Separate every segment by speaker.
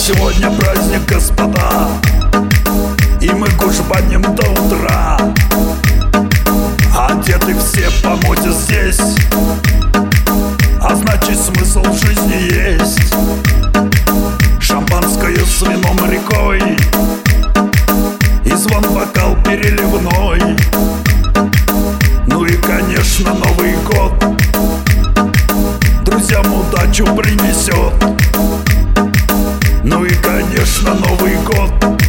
Speaker 1: Сегодня праздник, господа, и мы кушбаним до утра. Одеты все по моде здесь, а значит смысл в жизни есть. Шампанское с вином рекой, и звон бокал переливной. Ну и, конечно, Новый год друзьям удачу принесет. Ну и, конечно, Новый год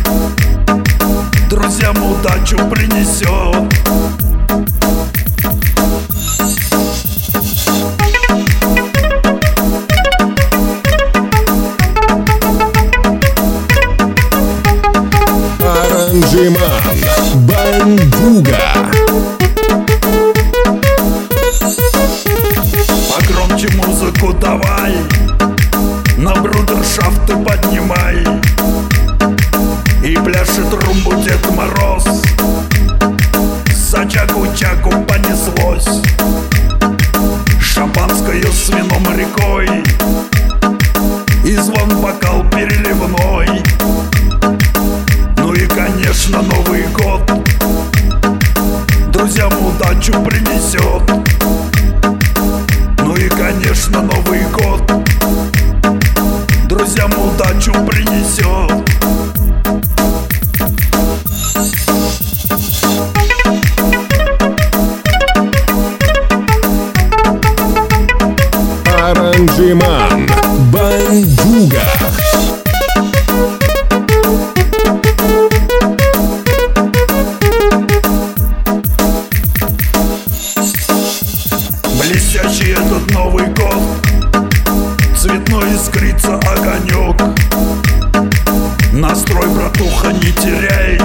Speaker 1: друзьям удачу принесет.
Speaker 2: Аранжеман Бандюга.
Speaker 1: Погромче музыку давай, на брудершафты поднимай. И пляшет румбу Дед Мороз, за чаку-чаку понеслось. Шампанское с вином рекой, и звон бокал переливной. Ну и, конечно, Новый год друзьям удачу принесет. Ну и, конечно, Новый год друзьям удачу принесет.
Speaker 2: Аранжеман Бандюга.
Speaker 1: Блестящий этот Новый год, цветной искрится огонек. Настрой, братуха, не теряй,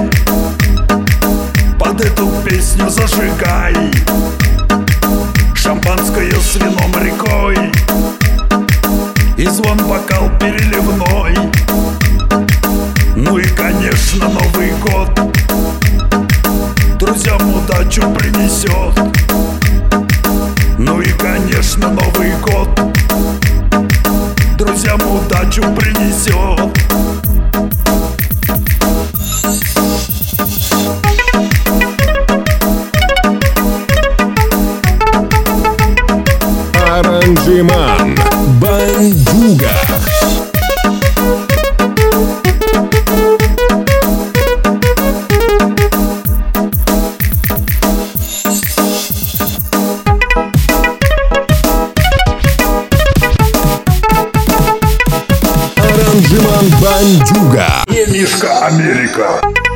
Speaker 1: под эту песню зажигай. Шампанское с вином рекой, и звон бокал переливной. Ну и, конечно, Новый год друзьям удачу принесет. Ну и, конечно, Новый год друзьям удачу принесет.
Speaker 2: Аранжеман Бандюга. Аранжеман Бандюга.
Speaker 1: Мишка Америка.